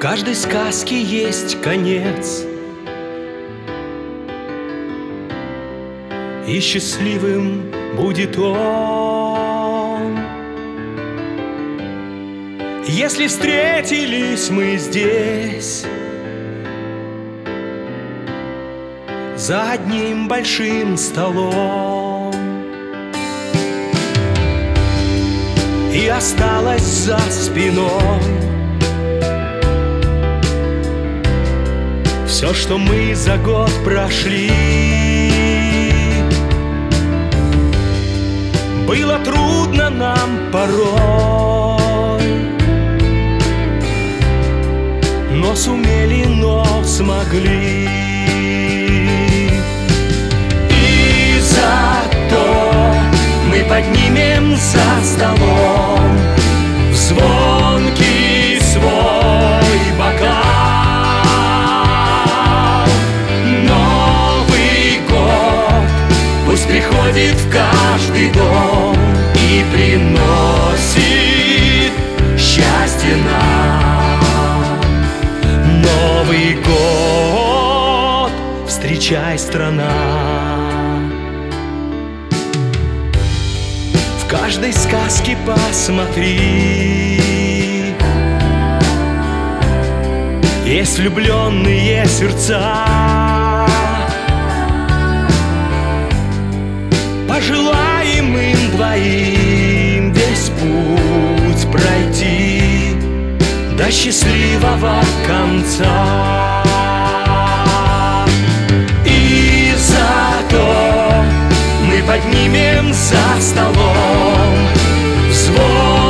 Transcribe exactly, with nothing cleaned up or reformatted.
каждой сказке есть конец, и счастливым будет он. Если встретились мы здесь за одним большим столом, и осталось за спиной все, что мы за год прошли. Было трудно нам порой, но сумели, но смогли. И зато мы поднимем за столом звонкий свой бокал. Новый год пусть приходит в каждый дом и приносит счастье нам. Новый год встречай, страна. В каждой сказке посмотри, есть влюбленные сердца. Пожелаем им двоим весь путь пройти до счастливого конца. И зато мы поднимем за столом звон